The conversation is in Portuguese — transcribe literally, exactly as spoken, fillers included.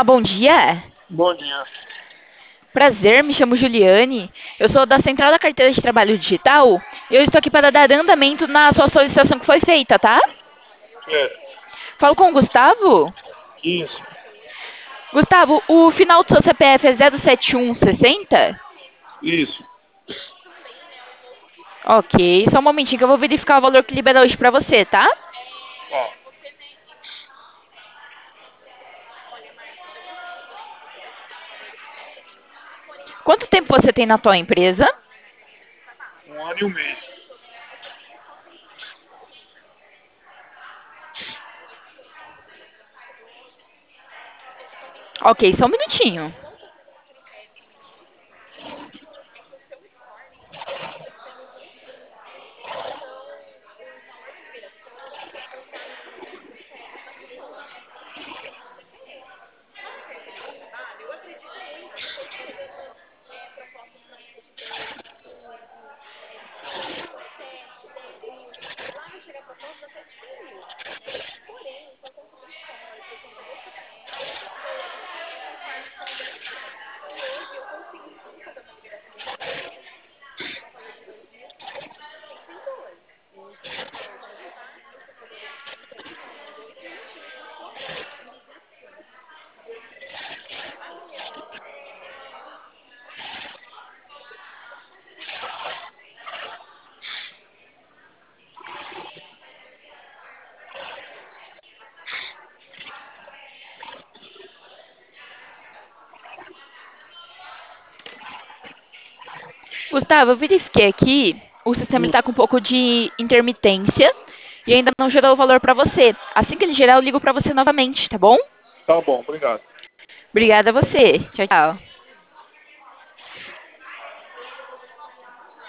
Olá, bom dia. Bom dia. Prazer, me chamo Juliane. Eu sou da Central da Carteira de Trabalho Digital e eu estou aqui para dar andamento na sua solicitação que foi feita, tá? É, Falo com o Gustavo? isso, Gustavo, o final do seu C P F é zero sete um sessenta? isso. Ok, só um momentinho que eu vou verificar o valor que libera hoje para você, tá? Ó, Quanto tempo você tem na tua empresa? um ano e um mês. Ok, só um minutinho. Gustavo, eu verifiquei aqui, o sistema Hum, está com um pouco de intermitência e ainda não gerou o valor para você. Assim que ele gerar, eu ligo para você novamente, tá bom? tá bom, obrigado. Obrigada a você. Tchau, tchau.